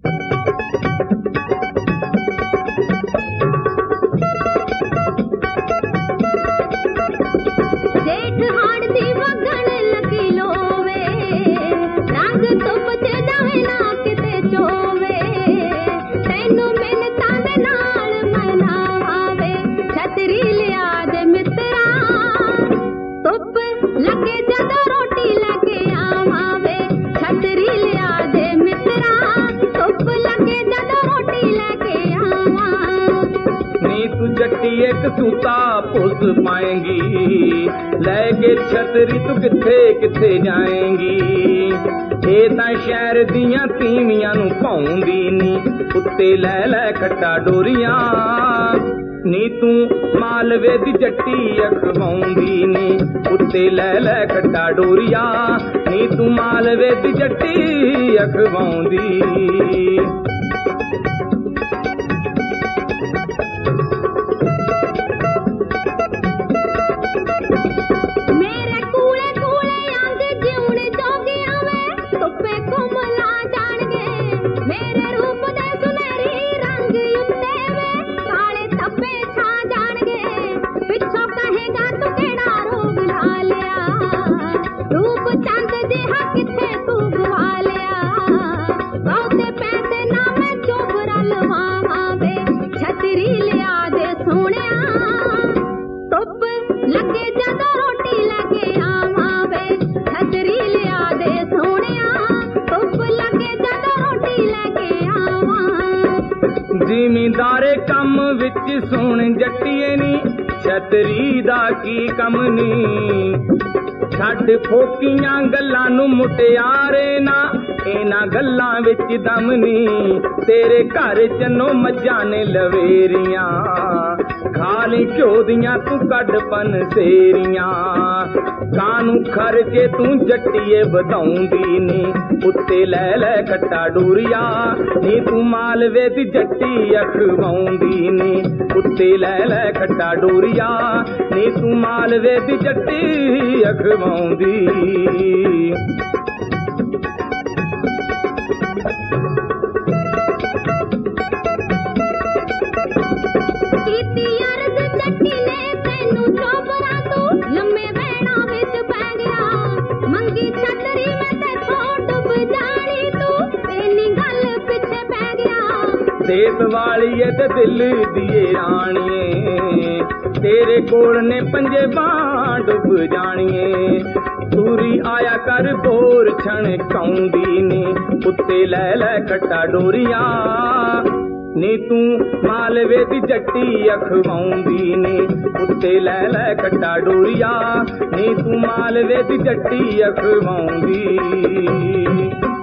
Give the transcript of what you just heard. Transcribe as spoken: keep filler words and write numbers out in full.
एक सूता पुस पाएंगी लैके छतरी तू किथे किथे जाएंगी। ये तां शहर दियां तीवियां नू पाउंदी नी उत्ते लै लै खट्टा डोरियां नी तू मालवे दी जट्टी अखवाउंदी नी उत्ते लै लै खट्टा डोरियां नी तू मालवे दी जट्टी अखवाउंदी। जिमींदारे कम विच सुन जट्टिए नी छतरी दा की कम नी छड्ड फोकियां गल्लां नू मुटियारे ना इन्हां गल्लां विच दम नी तेरे घर चनो मज्जां ने लवेरियां खाली घ्यो दियां तू कड पनसेरियां कानू खर्चे तू जट्टिए बधाउंदी नी उत्ते लै लै खट्टा डोरिया नी तू मालवे दी जट्टी अखवाउंदी नी उत्ते लै लै खट्टा डोरिया नी तू मालवे दी जट्टी अखवाउंदी। देस वाली ते दिल दिए राणिए तेरे कोल ने पंजे बां डुब जानिए तूरी आया कर बोर छण काउंदी नी उत्ते लै लै खट्टा डोरिया नी तू मालवे दी जट्टी अखवाउंदी नी उत्ते लै लै खट्टा डोरिया नी तू मालवे दी जट्टी अखवाउंदी।